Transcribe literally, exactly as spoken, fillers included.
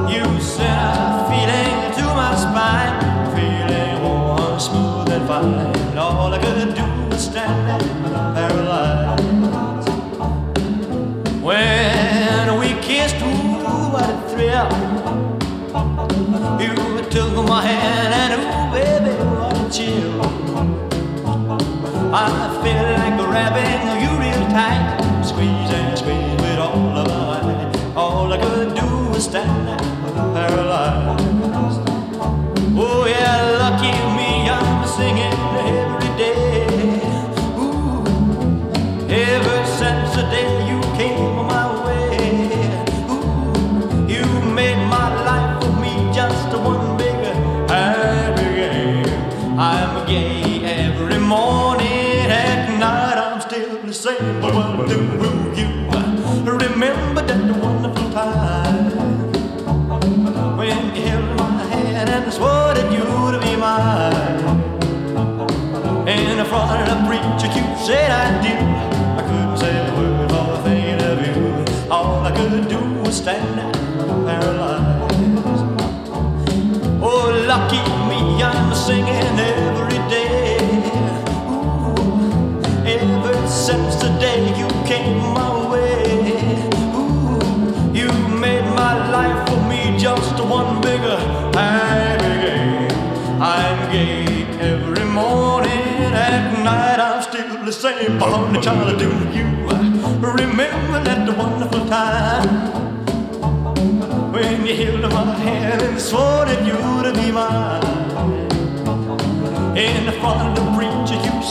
You sent a feeling to my spine, feeling warm, smooth and fine. All I could do was stand there paralyzed. When we kissed, ooh, what a thrill. You took my hand and ooh, baby, what a chill. I feel like grabbing you real tight, squeeze and squeeze with all of my might. All I could do was stand there paralyzed. Oh yeah, lucky me, I'm singing every day. Ooh, ever since the day you came my way. Ooh, you made my life for me just one big happy game. I'm gay every morning, at night I'm still the same. But what do you remember that wonderful time when you held my hand and swore that you'd be mine? In front of the preacher you said I do. I couldn't say a word for thinking of you. All I could do was stand there paralyzed. Oh, lucky me, I'm singing every day. Ooh, ever since the day you came my way. Ooh, you made my life for me just one bigger happy game. I'm gay every morning, at night I'm still the same. Born child, do you remember that wonderful time when you held my hand and swore that you'd be mine? In front of the preacher you